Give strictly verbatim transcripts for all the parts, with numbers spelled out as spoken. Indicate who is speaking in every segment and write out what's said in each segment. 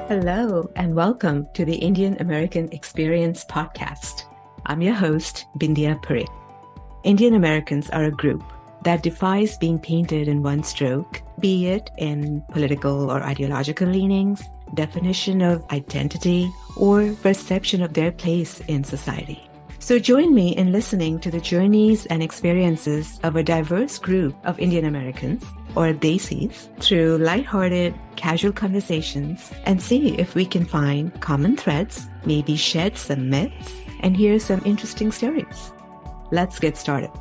Speaker 1: Hello, and welcome to the Indian American Experience podcast. I'm your host, Bindya Parikh. Indian Americans are a group that defies being painted in one stroke, be it in political or ideological leanings, definition of identity, or perception of their place in society. So join me in listening to the journeys and experiences of a diverse group of Indian Americans, or Desis, through lighthearted, casual conversations and see if we can find common threads, maybe shed some myths, and hear some interesting stories. Let's get started.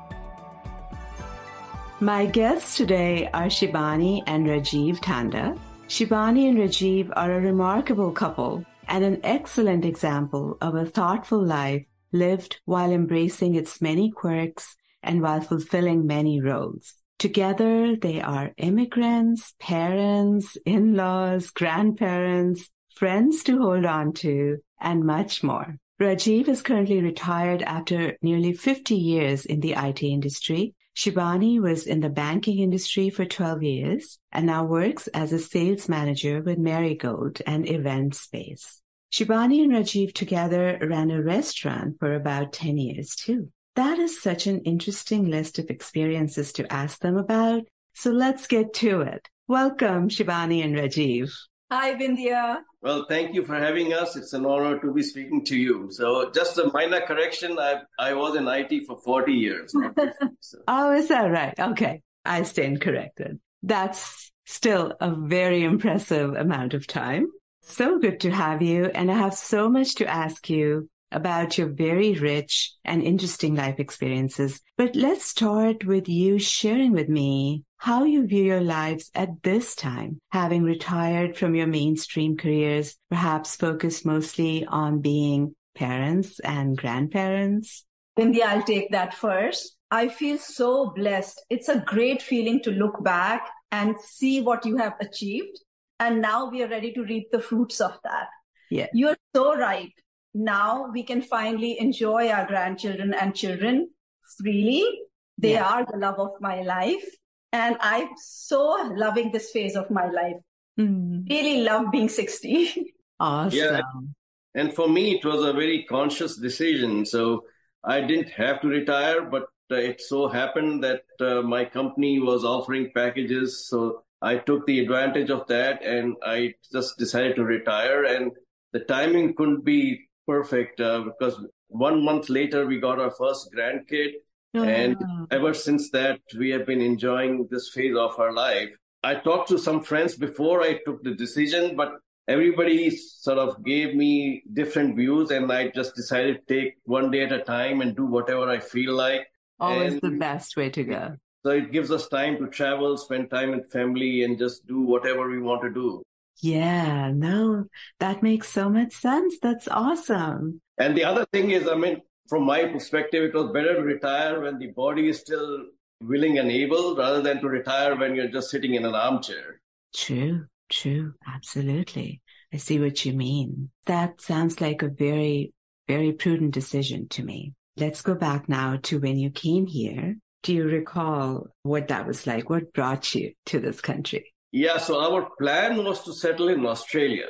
Speaker 1: My guests today are Shibani and Rajiv Tanda. Shibani and Rajiv are a remarkable couple and an excellent example of a thoughtful life lived while embracing its many quirks and while fulfilling many roles. Together, they are immigrants, parents, in-laws, grandparents, friends to hold on to, and much more. Rajiv is currently retired after nearly fifty years in the I T industry. Shibani was in the banking industry for twelve years and now works as a sales manager with Marigold and Event Space. Shibani and Rajiv together ran a restaurant for about ten years too. That is such an interesting list of experiences to ask them about. So let's get to it. Welcome, Shibani and Rajiv.
Speaker 2: Hi, Bindya.
Speaker 3: Well, thank you for having us. It's an honor to be speaking to you. So just a minor correction, I I was in I T for forty years.
Speaker 1: So. Oh, is that right? Okay. I stand corrected. That's still a very impressive amount of time. So good to have you. And I have so much to ask you about your very rich and interesting life experiences. But let's start with you sharing with me how you view your lives at this time, having retired from your mainstream careers, perhaps focused mostly on being parents and grandparents.
Speaker 2: Bindya, I'll take that first. I feel so blessed. It's a great feeling to look back and see what you have achieved. And now we are ready to reap the fruits of that.
Speaker 1: Yeah.
Speaker 2: You're so right. Now we can finally enjoy our grandchildren and children freely. They yeah. are the love of my life. And I'm so loving this phase of my life. Mm. Really love being sixty.
Speaker 1: Awesome. Yeah.
Speaker 3: And for me, it was a very conscious decision. So I didn't have to retire, but uh, it so happened that uh, my company was offering packages. So I took the advantage of that and I just decided to retire. And the timing couldn't be perfect uh, because one month later we got our first grandkid. Oh. And ever since that, we have been enjoying this phase of our life. I talked to some friends before I took the decision, but everybody sort of gave me different views and I just decided to take one day at a time and do whatever I feel like.
Speaker 1: Always
Speaker 3: and
Speaker 1: the best way to go.
Speaker 3: So it gives us time to travel, spend time with family, and just do whatever we want to do.
Speaker 1: Yeah, no, that makes so much sense. That's awesome.
Speaker 3: And the other thing is, I mean, from my perspective, it was better to retire when the body is still willing and able rather than to retire when you're just sitting in an armchair.
Speaker 1: True, true. Absolutely. I see what you mean. That sounds like a very, very prudent decision to me. Let's go back now to when you came here. Do you recall what that was like? What brought you to this country?
Speaker 3: Yeah, so our plan was to settle in Australia.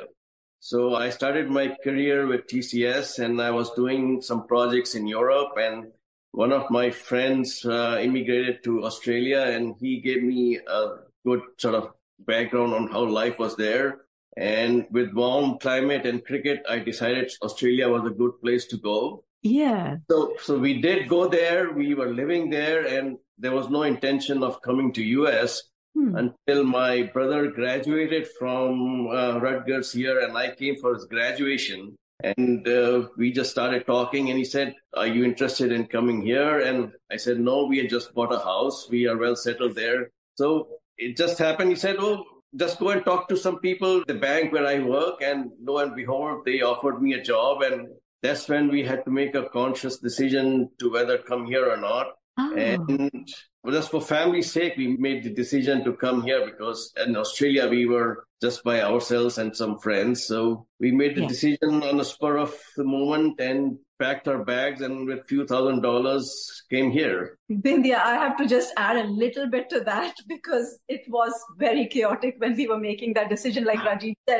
Speaker 3: So I started my career with T C S and I was doing some projects in Europe. And one of my friends uh, immigrated to Australia and he gave me a good sort of background on how life was there. And with warm climate and cricket, I decided Australia was a good place to go.
Speaker 1: Yeah.
Speaker 3: So so we did go there. We were living there and there was no intention of coming to U S hmm. until my brother graduated from uh, Rutgers here and I came for his graduation. And uh, we just started talking and he said, are you interested in coming here? And I said, no, we had just bought a house. We are well settled there. So it just happened. He said, oh, just go and talk to some people at the bank where I work. And lo and behold, they offered me a job. And that's when we had to make a conscious decision to whether come here or not. Oh. And just for family's sake, we made the decision to come here because in Australia, we were just by ourselves and some friends. So we made the yeah. decision on the spur of the moment and packed our bags and with a few thousand dollars came here.
Speaker 2: Bindya, I have to just add a little bit to that because it was very chaotic when we were making that decision. Like Rajiv said,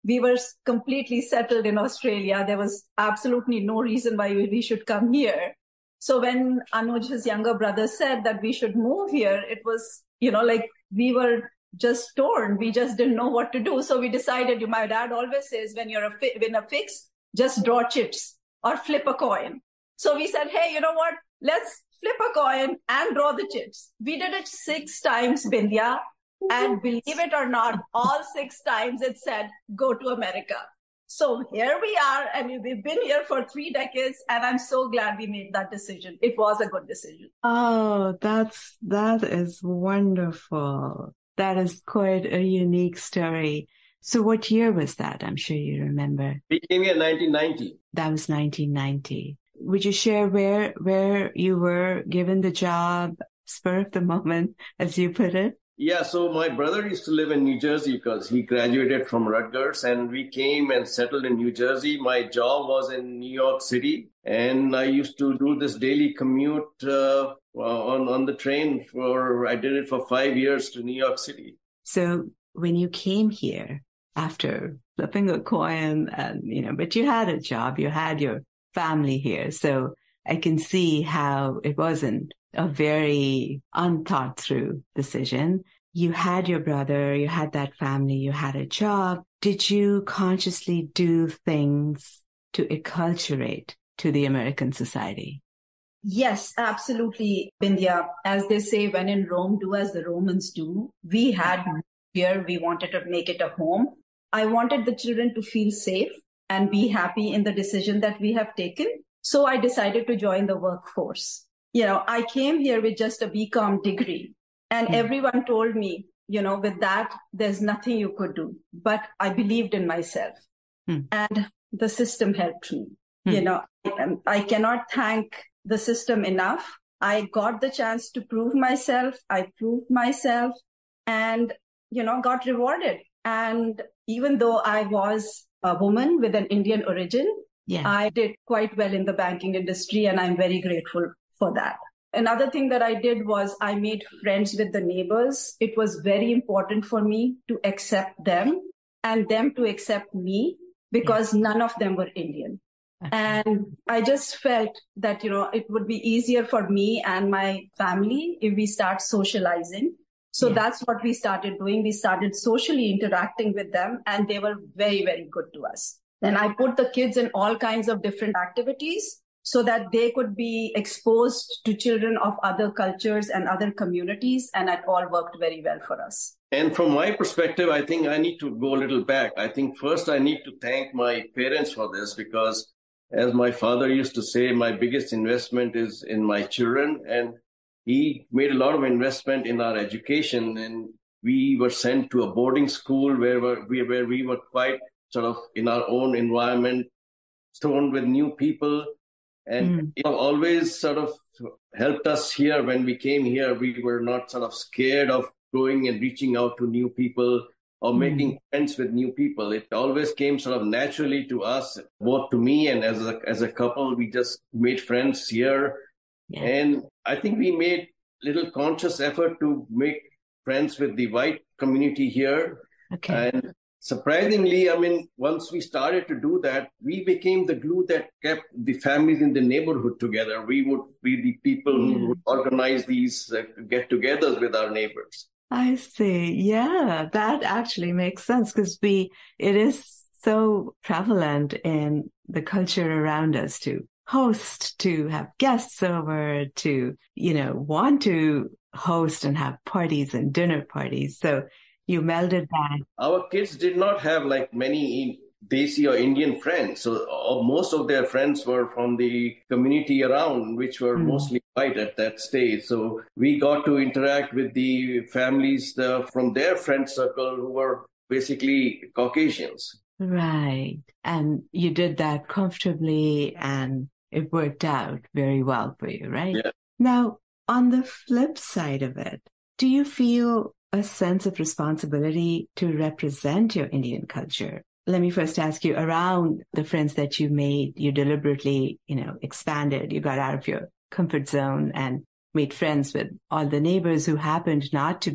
Speaker 2: we were completely settled in Australia. There was absolutely no reason why we should come here. So when Anuj, his younger brother, said that we should move here, it was, you know, like we were just torn. We just didn't know what to do. So we decided, my dad always says, when you're a fi- in a fix, just draw chips or flip a coin. So we said, hey, you know what? Let's flip a coin and draw the chips. We did it six times, Bindya. And believe it or not, all six times it said, go to America. So here we are, and we've been here for three decades, and I'm so glad we made that decision. It was a good decision.
Speaker 1: Oh, that's, that is wonderful. That is quite a unique story. So what year was that? I'm sure you remember.
Speaker 3: We came here in nineteen ninety.
Speaker 1: That was nineteen ninety. Would you share where, where you were given the job, spur of the moment, as you put it?
Speaker 3: Yeah, so my brother used to live in New Jersey because he graduated from Rutgers, and we came and settled in New Jersey. My job was in New York City, and I used to do this daily commute uh, on, on the train for, I did it for five years to New York City.
Speaker 1: So when you came here after flipping a coin and, you know, but you had a job, you had your family here. So I can see how it wasn't a very unthought through decision. You had your brother, you had that family, you had a job. Did you consciously do things to acculturate to the American society?
Speaker 2: Yes, absolutely, Bindya. As they say, when in Rome, do as the Romans do. We had here, we wanted to make it a home. I wanted the children to feel safe and be happy in the decision that we have taken. So I decided to join the workforce. You know, I came here with just a B Com degree, and mm. everyone told me, you know, with that, there's nothing you could do. But I believed in myself, mm. and the system helped me. Mm. You know, I, I cannot thank the system enough. I got the chance to prove myself. I proved myself and, you know, got rewarded. And even though I was a woman with an Indian origin, yeah. I did quite well in the banking industry, and I'm very grateful for that. Another thing that I did was I made friends with the neighbors. It was very important for me to accept them and them to accept me, because yeah. none of them were Indian. Okay. And I just felt that, you know, it would be easier for me and my family if we start socializing. So yeah. that's what we started doing. We started socially interacting with them, and they were very, very good to us. And I put the kids in all kinds of different activities so that they could be exposed to children of other cultures and other communities. And it all worked very well for us.
Speaker 3: And from my perspective, I think I need to go a little back. I think first I need to thank my parents for this, because as my father used to say, my biggest investment is in my children. And he made a lot of investment in our education. And we were sent to a boarding school where we, where we were quite sort of in our own environment, thrown with new people. And mm. you know, always sort of helped us here. When we came here, we were not sort of scared of going and reaching out to new people or mm. making friends with new people. It always came sort of naturally to us, both to me and as a, as a couple. We just made friends here. Yeah. And I think we made little conscious effort to make friends with the white community here. Okay. And surprisingly, I mean, once we started to do that, we became the glue that kept the families in the neighborhood together. We would be the people mm. who would organize these uh, get-togethers with our neighbors.
Speaker 1: I see. Yeah, that actually makes sense, because we, it is so prevalent in the culture around us to host, to have guests over, to, you know, want to host and have parties and dinner parties. So you melded that.
Speaker 3: Our kids did not have like many Desi or Indian friends. So uh, most of their friends were from the community around, which were mm. mostly white at that stage. So we got to interact with the families uh, from their friend circle who were basically Caucasians.
Speaker 1: Right. And you did that comfortably, and it worked out very well for you, right?
Speaker 3: Yeah.
Speaker 1: Now, on the flip side of it, do you feel a sense of responsibility to represent your Indian culture? Let me first ask you, around the friends that you made, you deliberately, you know, expanded, you got out of your comfort zone and made friends with all the neighbors who happened not to be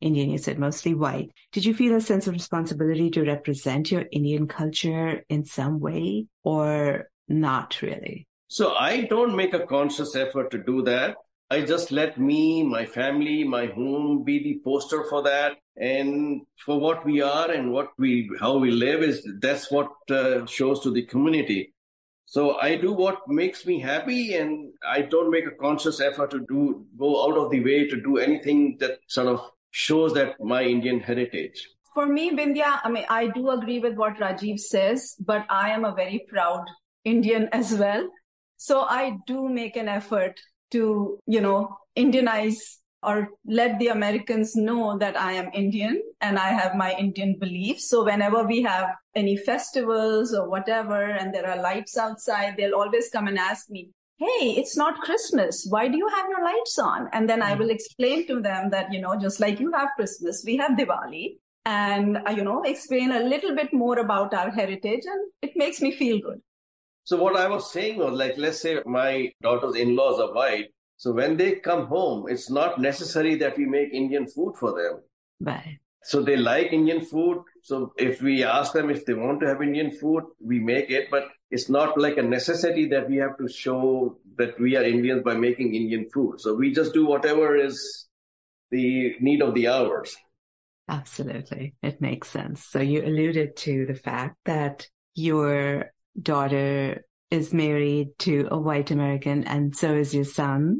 Speaker 1: Indian, you said mostly white. Did you feel a sense of responsibility to represent your Indian culture in some way or not really?
Speaker 3: So I don't make a conscious effort to do that. I just let me, my family, my home be the poster for that. And for what we are and what we, how we live is that's what uh, shows to the community. So I do what makes me happy, and I don't make a conscious effort to do, go out of the way to do anything that sort of shows that my Indian heritage.
Speaker 2: For me, Vindhya, I mean, I do agree with what Rajiv says, but I am a very proud Indian as well. So I do make an effort to, you know, Indianize or let the Americans know that I am Indian and I have my Indian beliefs. So whenever we have any festivals or whatever, and there are lights outside, they'll always come and ask me, hey, it's not Christmas. Why do you have your lights on? And then I will explain to them that, you know, just like you have Christmas, we have Diwali. And, uh, you know, explain a little bit more about our heritage, and it makes me feel good.
Speaker 3: So what I was saying was, like, let's say my daughter's in-laws are white. So when they come home, it's not necessary that we make Indian food for them.
Speaker 1: Right.
Speaker 3: So they like Indian food. So if we ask them if they want to have Indian food, we make it. But it's not like a necessity that we have to show that we are Indians by making Indian food. So we just do whatever is the need of the hours.
Speaker 1: Absolutely. It makes sense. So you alluded to the fact that your daughter is married to a white American, and so is your son.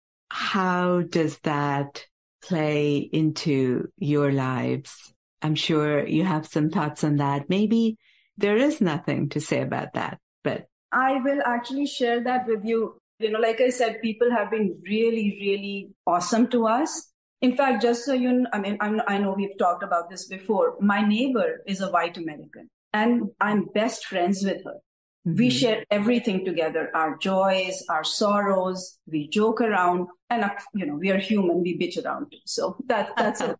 Speaker 1: How does that play into your lives? I'm sure you have some thoughts on that. Maybe there is nothing to say about that, but
Speaker 2: I will actually share that with you. You know, like I said, people have been really, really awesome to us. In fact, just so you know, I mean, I'm, I know we've talked about this before. My neighbor is a white American, and I'm best friends with her. Mm-hmm. We share everything together, our joys, our sorrows. We joke around, and, uh, you know, we are human. We bitch around too. So that, that's it.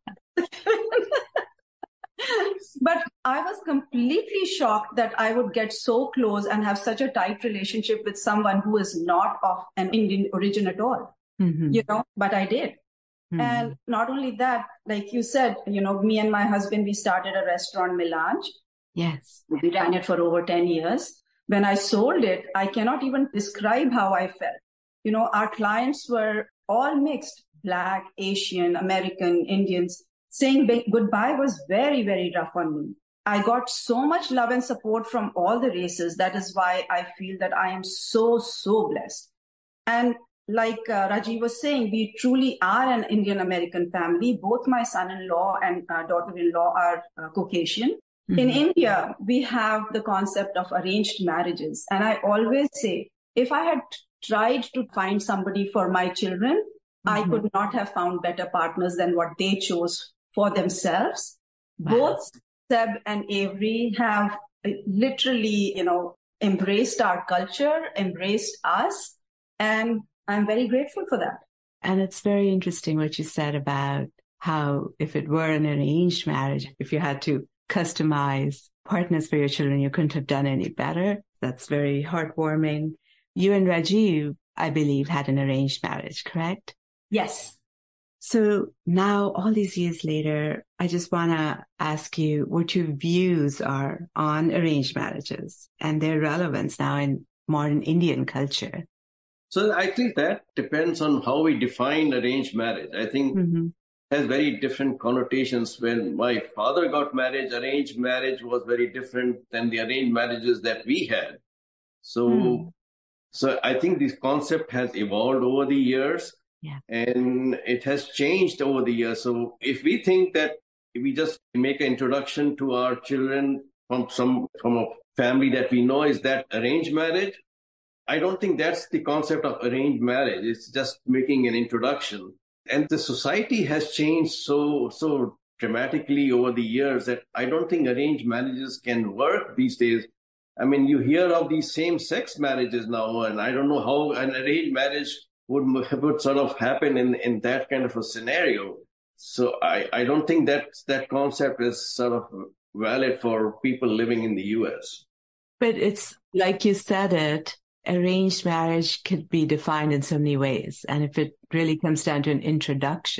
Speaker 2: But I was completely shocked that I would get so close and have such a tight relationship with someone who is not of an Indian origin at all, mm-hmm. you know, but I did. Mm-hmm. And not only that, like you said, you know, me and my husband, we started a restaurant, Melange.
Speaker 1: Yes.
Speaker 2: We ran it for over ten years. When I sold it, I cannot even describe how I felt. You know, our clients were all mixed, Black, Asian, American, Indians. Saying goodbye was very, very rough on me. I got so much love and support from all the races. That is why I feel that I am so, so blessed. And like uh, Rajiv was saying, we truly are an Indian American family. Both my son-in-law and uh, daughter-in-law are uh, Caucasian. Mm-hmm. In India, we have the concept of arranged marriages. And I always say, if I had tried to find somebody for my children, mm-hmm. I could not have found better partners than what they chose for themselves. Wow. Both Seb and Avery have literally, you know, embraced our culture, embraced us, and I'm very grateful for that.
Speaker 1: And it's very interesting what you said about how if it were an arranged marriage, if you had to customize partners for your children, you couldn't have done any better. That's very heartwarming. You and Rajiv, I believe, had an arranged marriage, correct?
Speaker 2: Yes.
Speaker 1: So now, all these years later, I just want to ask you what your views are on arranged marriages and their relevance now in modern Indian culture.
Speaker 3: So I think that depends on how we define arranged marriage. I think mm-hmm. it has very different connotations. When my father got married, arranged marriage was very different than the arranged marriages that we had. So, mm. so I think this concept has evolved over the years.
Speaker 1: Yeah.
Speaker 3: And it has changed over the years. So if we think that if we just make an introduction to our children from some from a family that we know is that arranged marriage, I don't think that's the concept of arranged marriage. It's just making an introduction. And the society has changed so so dramatically over the years that I don't think arranged marriages can work these days. I mean, you hear of these same-sex marriages now, and I don't know how an arranged marriage would would sort of happen in, in that kind of a scenario. So I, I don't think that that concept is sort of valid for people living in the U S.
Speaker 1: But it's like you said it, arranged marriage could be defined in so many ways. And if it really comes down to an introduction,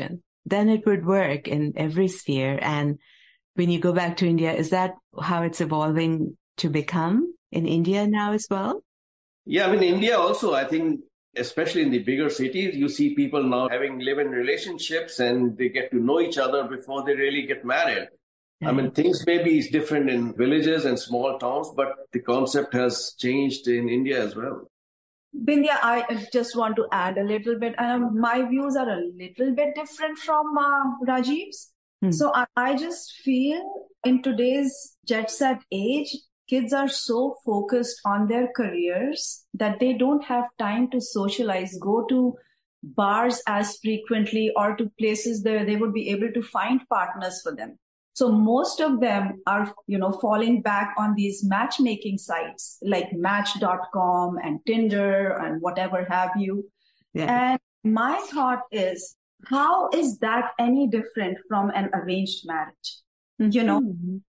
Speaker 1: then it would work in every sphere. And when you go back to India, is that how it's evolving to become in India now as well?
Speaker 3: Yeah, I mean, India also, I think, especially in the bigger cities, you see people now having live-in relationships and they get to know each other before they really get married. I mean, things may be different in villages and small towns, but the concept has changed in India as well.
Speaker 2: Bindya, I just want to add a little bit. Um, my views are a little bit different from uh, Rajiv's. Hmm. So I, I just feel in today's jet set age, kids are so focused on their careers that they don't have time to socialize, go to bars as frequently or to places where they would be able to find partners for them. So most of them are, you know, falling back on these matchmaking sites like Match dot com and Tinder and whatever have you. Yeah. And my thought is, how is that any different from an arranged marriage? Mm-hmm. You know,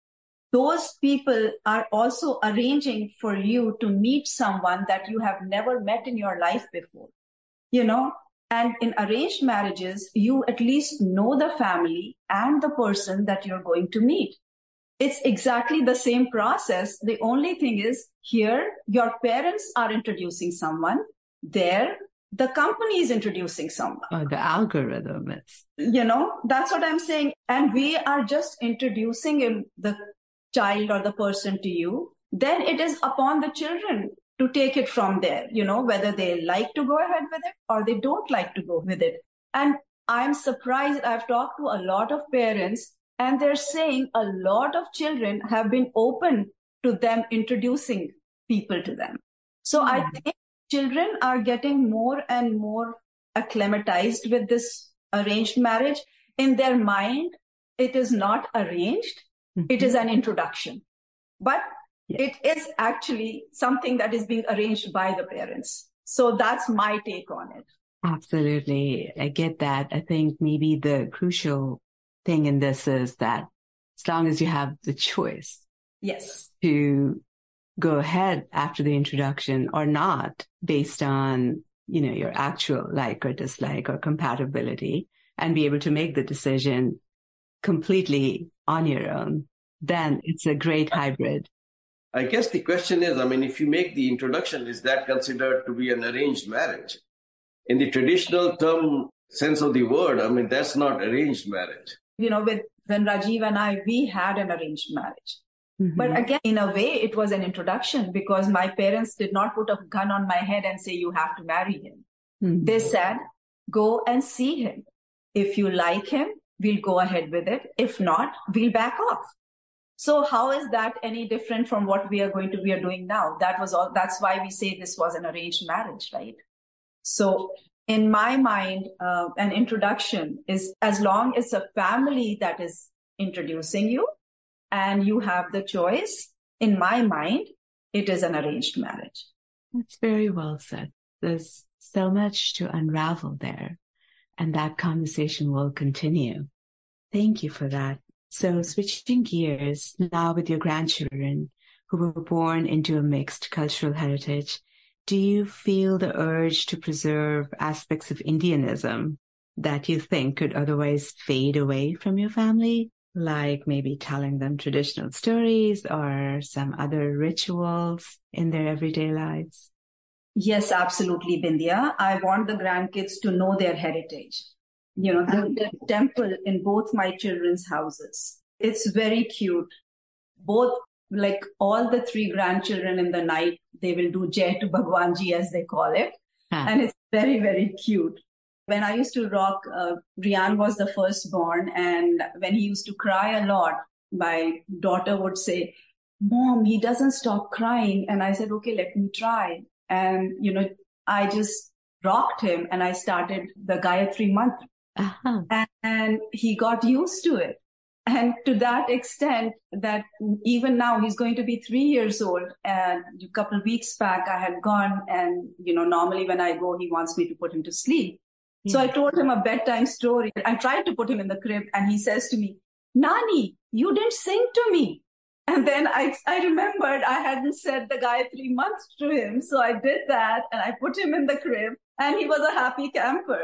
Speaker 2: those people are also arranging for you to meet someone that you have never met in your life before, you know. And in arranged marriages, you at least know the family and the person that you're going to meet. It's exactly the same process. The only thing is here, your parents are introducing someone. There, the company is introducing someone.
Speaker 1: Oh, the algorithm is.
Speaker 2: You know, that's what I'm saying. And we are just introducing him, the child or the person to you. Then it is upon the children to take it from there, you know, whether they like to go ahead with it or they don't like to go with it. And I'm surprised. I've talked to a lot of parents and they're saying a lot of children have been open to them introducing people to them. So mm. I think children are getting more and more acclimatized with this arranged marriage. In their mind, it is not arranged. Mm-hmm. It is an introduction. But yeah. It is actually something that is being arranged by the parents. So that's my take on it.
Speaker 1: Absolutely. I get that. I think maybe the crucial thing in this is that as long as you have the choice.
Speaker 2: Yes.
Speaker 1: To go ahead after the introduction or not based on, you know, your actual like or dislike or compatibility and be able to make the decision completely on your own, then it's a great hybrid.
Speaker 3: I guess the question is, I mean, if you make the introduction, is that considered to be an arranged marriage? In the traditional term sense of the word, I mean, that's not arranged marriage.
Speaker 2: You know, with when Rajiv and I, we had an arranged marriage. Mm-hmm. But again, in a way, it was an introduction because my parents did not put a gun on my head and say, you have to marry him. Mm-hmm. They said, go and see him. If you like him, we'll go ahead with it. If not, we'll back off. So how is that any different from what we are going to be doing now? That was all. That's why we say this was an arranged marriage, right? So in my mind, uh, an introduction is as long as a family that is introducing you and you have the choice, in my mind, it is an arranged marriage.
Speaker 1: That's very well said. There's so much to unravel there, and that conversation will continue. Thank you for that. So switching gears now with your grandchildren who were born into a mixed cultural heritage, do you feel the urge to preserve aspects of Indianism that you think could otherwise fade away from your family? Like maybe telling them traditional stories or some other rituals in their everyday lives?
Speaker 2: Yes, absolutely, Bindya. I want the grandkids to know their heritage. You know, the temple in both my children's houses. It's very cute. Both, like all the three grandchildren in the night, they will do Jai to Bhagwanji as they call it. Huh. And it's very, very cute. When I used to rock, uh, Rian was the firstborn. And when he used to cry a lot, my daughter would say, Mom, he doesn't stop crying. And I said, okay, let me try. And, you know, I just rocked him and I started the Gayatri mantra. Uh-huh. And, and he got used to it. And to that extent that even now he's going to be three years old. And a couple of weeks back, I had gone and, you know, normally when I go, he wants me to put him to sleep. Yeah. So I told him a bedtime story. I tried to put him in the crib and he says to me, Nani, you didn't sing to me. And then I, I remembered I hadn't said the Gayatri mantra to him. So I did that and I put him in the crib and he was a happy camper.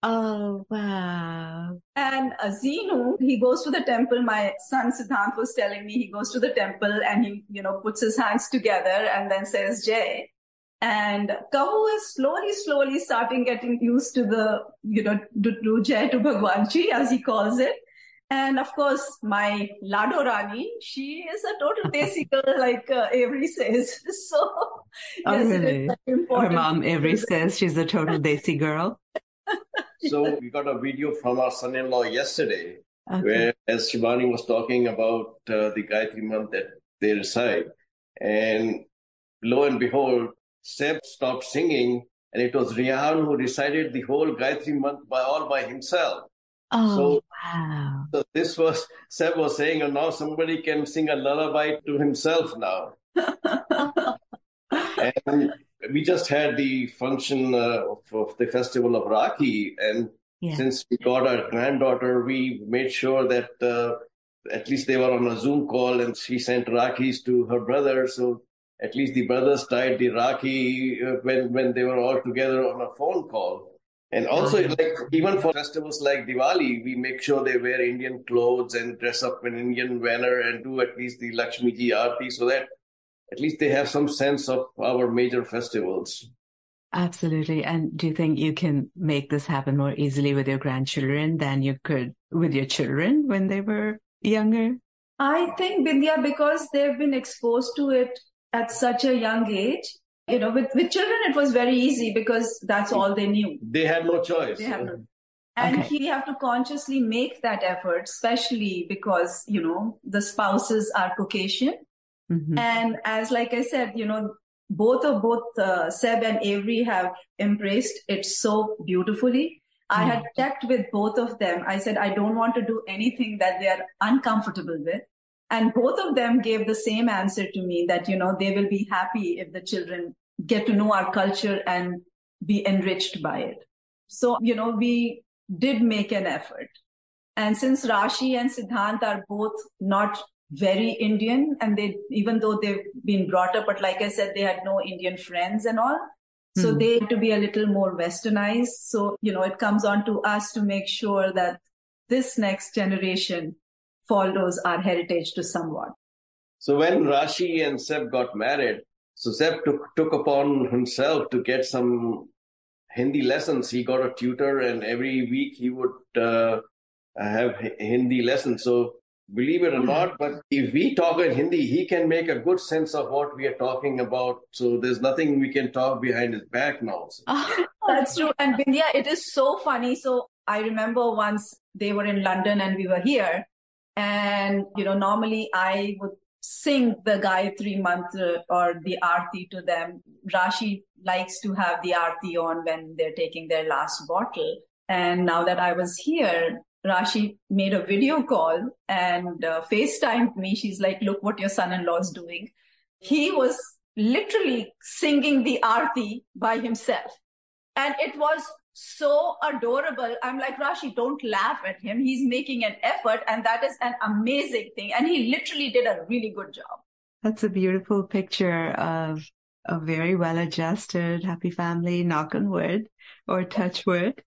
Speaker 1: Oh, wow.
Speaker 2: And uh, Zinu, he goes to the temple. My son Siddhant was telling me he goes to the temple and he, you know, puts his hands together and then says Jai. And Kahu is slowly, slowly starting getting used to the, you know, to do Jai to Bhagwanji, as he calls it. And of course, my Lado Rani, she is a total Desi girl, like uh, Avery says. So,
Speaker 1: oh,
Speaker 2: yes,
Speaker 1: really?
Speaker 2: it is important.
Speaker 1: Her mom, Avery, says she's a total Desi girl.
Speaker 3: So we got a video from our son-in-law yesterday,
Speaker 1: okay.
Speaker 3: where as Shibani was talking about uh, the Gayatri month that they recite. And lo and behold, Seb stopped singing, and it was Rihan who recited the whole Gayatri month by all by himself.
Speaker 1: Oh,
Speaker 3: so,
Speaker 1: wow.
Speaker 3: So this was, Seb was saying, and now somebody can sing a lullaby to himself now. And we just had the function uh, of, of the festival of Rakhi, and yeah. since we got our granddaughter, we made sure that uh, at least they were on a Zoom call, and she sent Rakhis to her brother. So at least the brothers tied the Rakhi uh, when when they were all together on a phone call. And also, wow. like even for festivals like Diwali, we make sure they wear Indian clothes and dress up in Indian manner and do at least the Lakshmi Ji Aarti, so that at least they have some sense of our major festivals.
Speaker 1: Absolutely. And do you think you can make this happen more easily with your grandchildren than you could with your children when they were younger?
Speaker 2: I think, Bindya, because they've been exposed to it at such a young age, you know, with, with children, it was very easy because that's all they knew.
Speaker 3: They had no choice.
Speaker 2: They had no, and okay. he have to consciously make that effort, especially because, you know, the spouses are Caucasian. Mm-hmm. And as like I said, you know, both of both uh, Seb and Avery have embraced it so beautifully. Mm-hmm. I had checked with both of them. I said, I don't want to do anything that they are uncomfortable with. And both of them gave the same answer to me that, you know, they will be happy if the children get to know our culture and be enriched by it. So, you know, we did make an effort. And since Rashi and Siddhant are both not very Indian, and they, even though they've been brought up, but like I said, they had no Indian friends and all. So mm. they have to be a little more westernized. So, you know, it comes on to us to make sure that this next generation follows our heritage to somewhat.
Speaker 3: So when Rashi and Seb got married, so Seb took, took upon himself to get some Hindi lessons. He got a tutor, and every week he would uh, have Hindi lessons. So believe it or not, but if we talk in Hindi, he can make a good sense of what we are talking about. So there's nothing we can talk behind his back now.
Speaker 2: Oh, that's true. And Bindya, it is so funny. So I remember once they were in London and we were here. And, you know, normally I would sing the Gayatri mantra or the Aarti to them. Rashi likes to have the Aarti on when they're taking their last bottle. And now that I was here, Rashi made a video call and uh, FaceTimed me. She's like, look what your son-in-law is doing. He was literally singing the Aarti by himself. And it was so adorable. I'm like, Rashi, don't laugh at him. He's making an effort, and that is an amazing thing. And he literally did a really good job.
Speaker 1: That's a beautiful picture of a very well-adjusted, happy family, knock on wood or touch wood.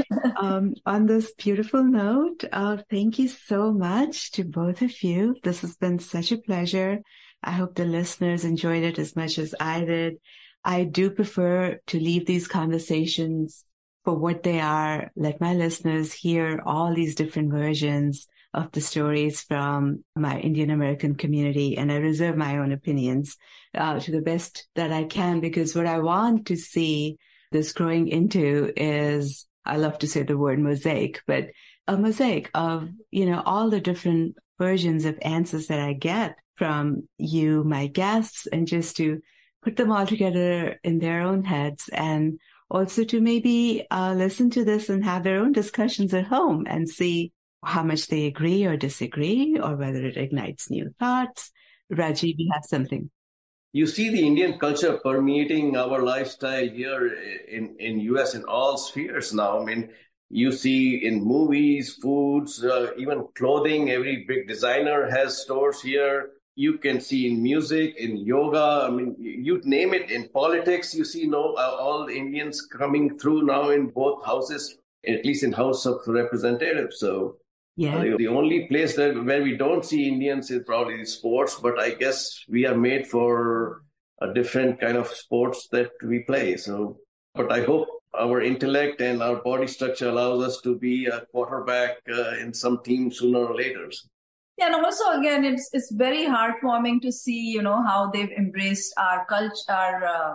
Speaker 1: um, on this beautiful note, uh, thank you so much to both of you. This has been such a pleasure. I hope the listeners enjoyed it as much as I did. I do prefer to leave these conversations for what they are. Let my listeners hear all these different versions of the stories from my Indian American community, and I reserve my own opinions uh, to the best that I can, because what I want to see this growing into is, I love to say the word mosaic, but a mosaic of, you know, all the different versions of answers that I get from you, my guests, and just to put them all together in their own heads, and also to maybe uh, listen to this and have their own discussions at home and see how much they agree or disagree, or whether it ignites new thoughts. Rajiv, you have something.
Speaker 3: You see the Indian culture permeating our lifestyle here in, in U S in all spheres now. I mean, you see in movies, foods, uh, even clothing, every big designer has stores here. You can see in music, in yoga, I mean, you name it. In politics, you see no uh, all Indians coming through now in both houses. at least in House of Representatives. So
Speaker 1: yeah,
Speaker 3: uh, the only place that where we don't see Indians is probably sports, but I guess we are made for a different kind of sports that we play. So, but I hope our intellect and our body structure allows us to be a quarterback uh, in some team sooner or later.
Speaker 2: Yeah, and also again, it's it's very heartwarming to see, you know, how they've embraced our culture, our uh,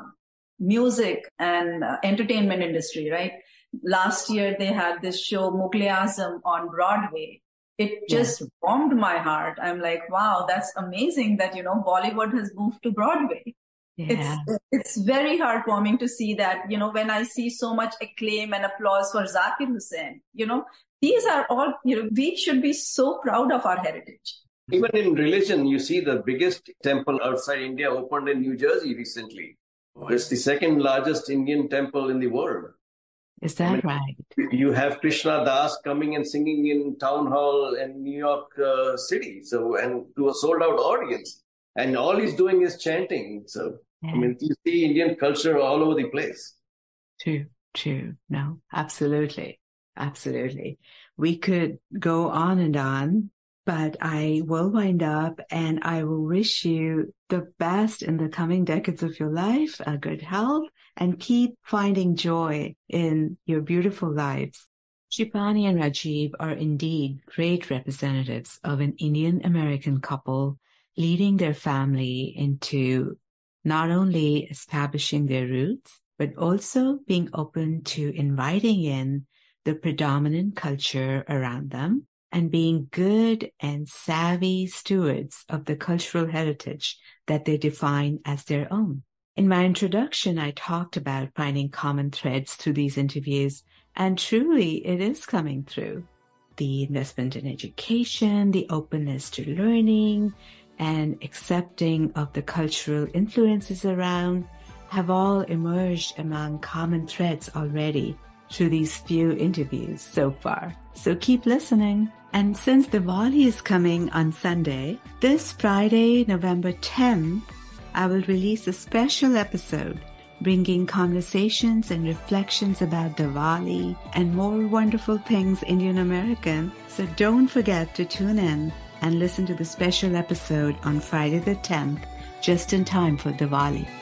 Speaker 2: music and uh, entertainment industry, right? Last year they had this show Mughal-e-Azam on Broadway. It just yeah. warmed my heart. I'm like, wow, that's amazing that, you know, Bollywood has moved to Broadway. Yeah. It's it's very heartwarming to see that, you know, when I see so much acclaim and applause for Zakir Hussain, you know, these are all, you know, we should be so proud of our heritage.
Speaker 3: Even in religion, you see the biggest temple outside India opened in New Jersey recently. It's the second largest Indian temple in the world.
Speaker 1: Is that I mean, right?
Speaker 3: You have Krishna Das coming and singing in Town Hall in New York uh, City, so and to a sold out audience. And all he's doing is chanting. So, yeah. I mean, you see Indian culture all over the place.
Speaker 1: True, true. No, absolutely. Absolutely. We could go on and on, but I will wind up and I will wish you the best in the coming decades of your life, a good health, and keep finding joy in your beautiful lives. Shibani and Rajiv are indeed great representatives of an Indian-American couple leading their family into not only establishing their roots, but also being open to inviting in the predominant culture around them and being good and savvy stewards of the cultural heritage that they define as their own. In my introduction, I talked about finding common threads through these interviews, and truly it is coming through. The investment in education, the openness to learning, and accepting of the cultural influences around have all emerged among common threads already through these few interviews so far. So keep listening. And since Diwali is coming on Sunday, this Friday, November tenth, I will release a special episode bringing conversations and reflections about Diwali and more wonderful things Indian American. So don't forget to tune in and listen to the special episode on Friday the tenth, just in time for Diwali.